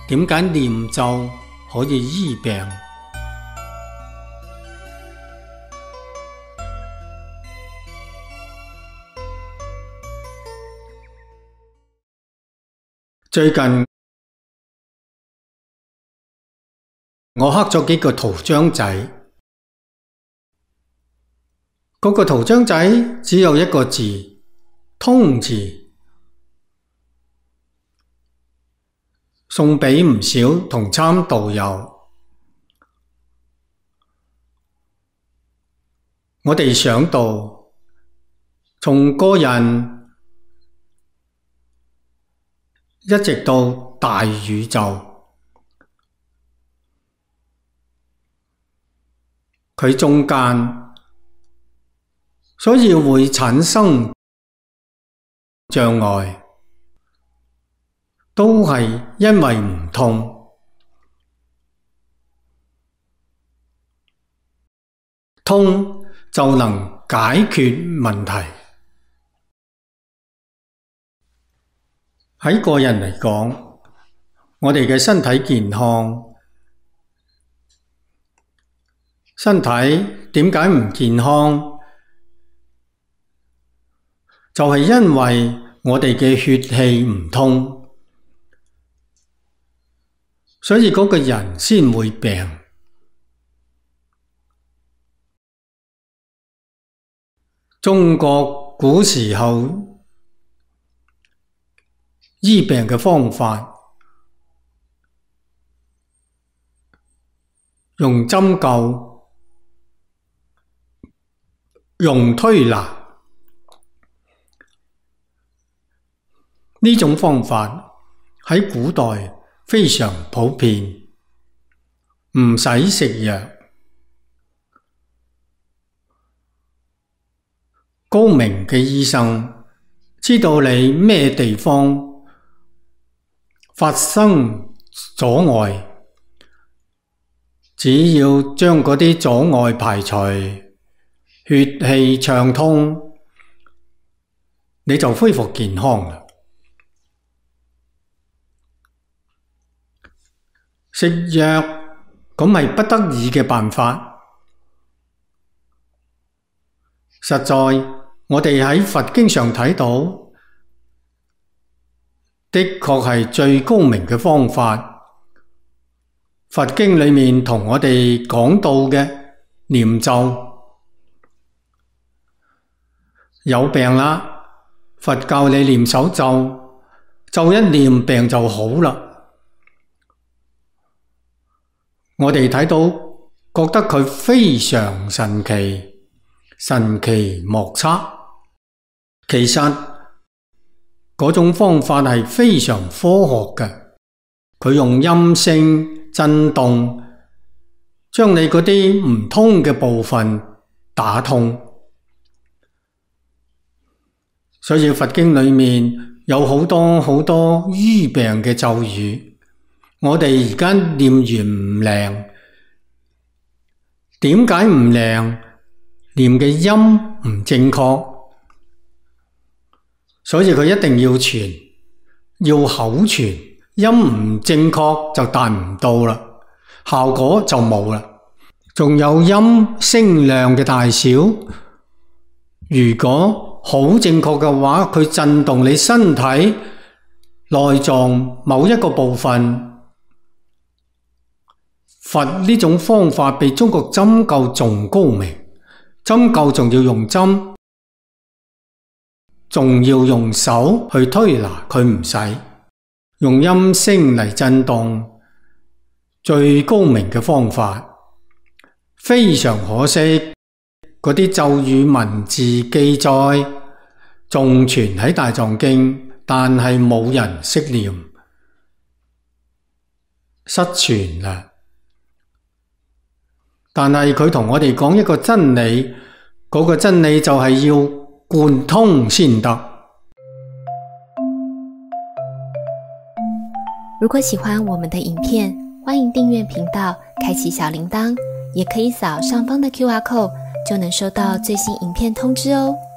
點解念咒可以醫病？最近我刻咗幾個圖章仔，嗰個圖章仔只有一個字，通字，送俾唔少同參道友。我哋想到從個人一直到大宇宙，佢中間，所以會產生障礙，都係因為唔通。通就能解決問題。喺個人嚟講，我哋嘅身體健康，身體點解唔健康？就係因為我哋嘅血氣唔通，所以嗰個人先會病。中國古時候醫病嘅方法，用針灸，用推拿，呢種方法喺古代非常普遍，唔使食藥。高明嘅醫生知道你咩地方發生阻礙，只要將嗰啲阻礙排除，血氣暢通，你就恢復健康啦。食藥咁係不得已嘅辦法，實在我哋喺佛經上睇到，的確係最高明嘅方法。佛經裏面同我哋講到嘅念咒，有病啦，佛教你念手咒，咒一念病就好啦。我哋睇到覺得佢非常神奇，神奇莫測。其實嗰種方法係非常科學嘅，佢用音聲震動，將你嗰啲唔通嘅部分打通。所以佛經裏面有好多好多醫病嘅咒語，我哋而家念完唔靈，點解唔靈？念嘅音唔正確。所以佢一定要傳，要口傳，音唔正確就達唔到啦，效果就冇啦。仲有音聲量嘅大小，如果好正確嘅話，佢震動你身體內臟某一個部分。佛呢種方法比中國針灸仲高明，針灸仲要用針，仲要用手去推拿，佢唔使用音聲嚟震動，最高明嘅方法。非常可惜，嗰啲咒語文字記載仲存喺大藏經，但係冇人識念，失傳啦。但係佢同我哋講一個真理，嗰個真理就係要貫通先得。 如果喜歡我們的影片，歡迎訂閱頻道，開啟小鈴鐺，也可以掃上方的QR code，就能收到最新影片通知哦。